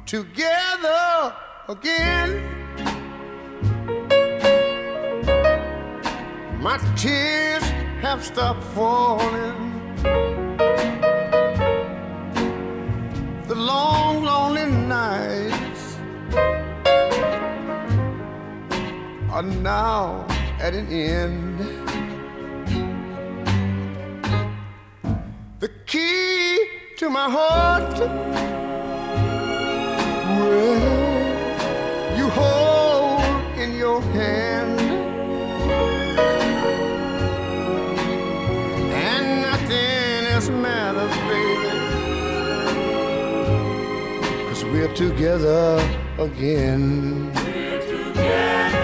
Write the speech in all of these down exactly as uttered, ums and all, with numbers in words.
together again. My tears have stopped falling. The long, lonely nights are now at an end. The key to my heart, well, you hold in your hand, and nothing else matters, baby, 'cause we're together again. We're together.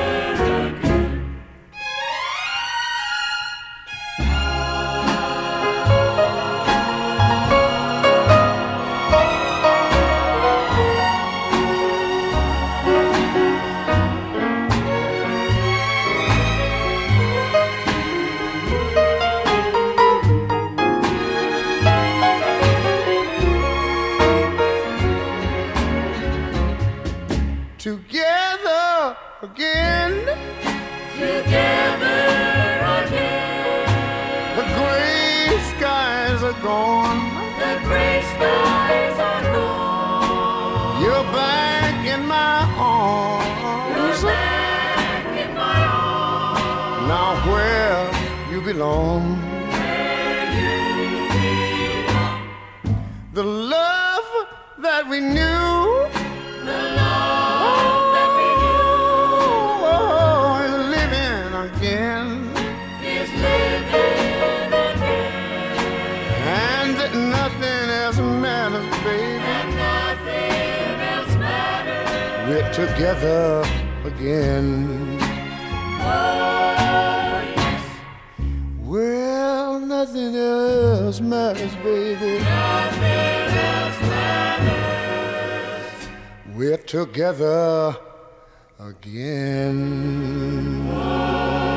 Together again. Together again. The gray skies are gone. The gray skies are gone. You're back in my arms. You're back in my arms. Now where you belong. Where you belong. The love that we knew. The love that we knew. Oh, is living again. Is living again. And nothing else matters, baby. And nothing else matters. We're together again. Oh, yes. Well, nothing else matters, baby. Nothing else matters. We're together again. Oh.